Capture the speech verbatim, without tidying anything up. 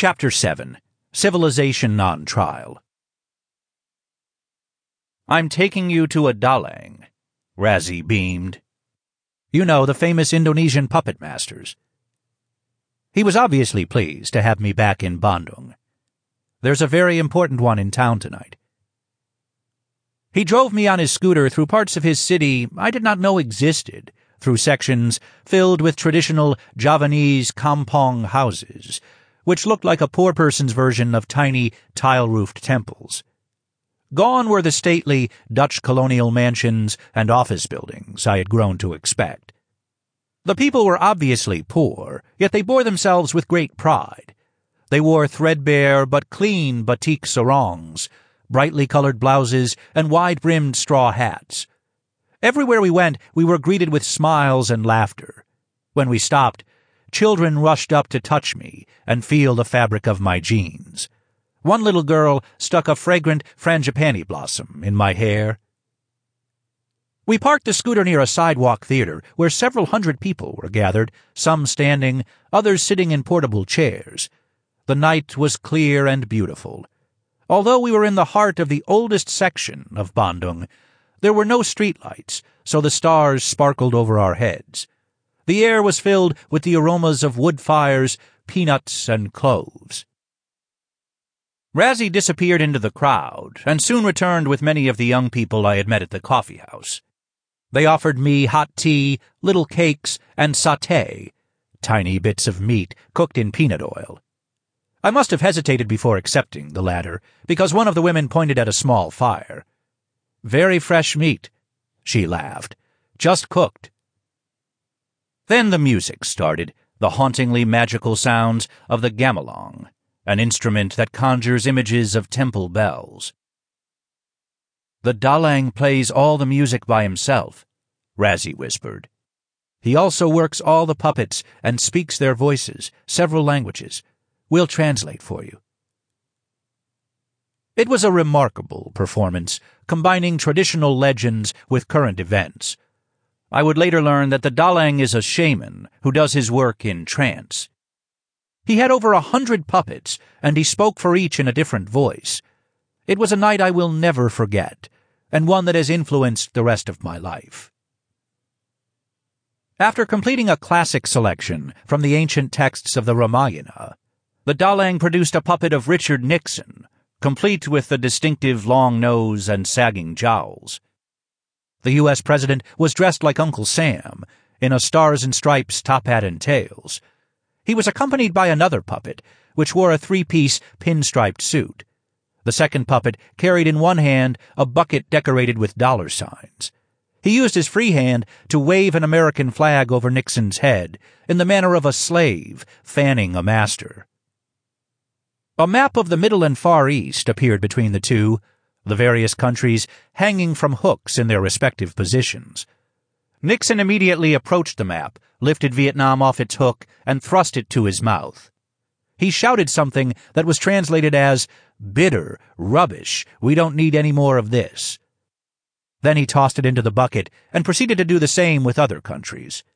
Chapter seven. Civilization on Trial. "I'm taking you to a Dalang," Razzie beamed. "You know, the famous Indonesian puppet masters." He was obviously pleased to have me back in Bandung. "There's a very important one in town tonight." He drove me on his scooter through parts of his city I did not know existed, through sections filled with traditional Javanese kampong houses, which looked like a poor person's version of tiny, tile-roofed temples. Gone were the stately Dutch colonial mansions and office buildings I had grown to expect. The people were obviously poor, yet they bore themselves with great pride. They wore threadbare but clean batik sarongs, brightly colored blouses, and wide-brimmed straw hats. Everywhere we went, we were greeted with smiles and laughter. When we stopped, children rushed up to touch me and feel the fabric of my jeans. One little girl stuck a fragrant frangipani blossom in my hair. We parked the scooter near a sidewalk theater where several hundred people were gathered, some standing, others sitting in portable chairs. The night was clear and beautiful. Although we were in the heart of the oldest section of Bandung, there were no streetlights, so the stars sparkled over our heads. The air was filled with the aromas of wood fires, peanuts, and cloves. Razzie disappeared into the crowd, and soon returned with many of the young people I had met at the coffee house. They offered me hot tea, little cakes, and sauté, tiny bits of meat cooked in peanut oil. I must have hesitated before accepting the latter, because one of the women pointed at a small fire. "Very fresh meat," she laughed. "Just cooked." Then the music started, the hauntingly magical sounds of the gamelan, an instrument that conjures images of temple bells. "The Dalang plays all the music by himself," Razzie whispered. "He also works all the puppets and speaks their voices, several languages. We'll translate for you." It was a remarkable performance, combining traditional legends with current events. I would later learn that the Dalang is a shaman who does his work in trance. He had over a hundred puppets, and he spoke for each in a different voice. It was a night I will never forget, and one that has influenced the rest of my life. After completing a classic selection from the ancient texts of the Ramayana, the Dalang produced a puppet of Richard Nixon, complete with the distinctive long nose and sagging jowls. The U S president was dressed like Uncle Sam, in a stars and stripes top hat and tails. He was accompanied by another puppet, which wore a three-piece pinstriped suit. The second puppet carried in one hand a bucket decorated with dollar signs. He used his free hand to wave an American flag over Nixon's head, in the manner of a slave fanning a master. A map of the Middle and Far East appeared between the two, the various countries hanging from hooks in their respective positions. Nixon immediately approached the map, lifted Vietnam off its hook, and thrust it to his mouth. He shouted something that was translated as, "Bitter, rubbish, we don't need any more of this." Then he tossed it into the bucket and proceeded to do the same with other countries.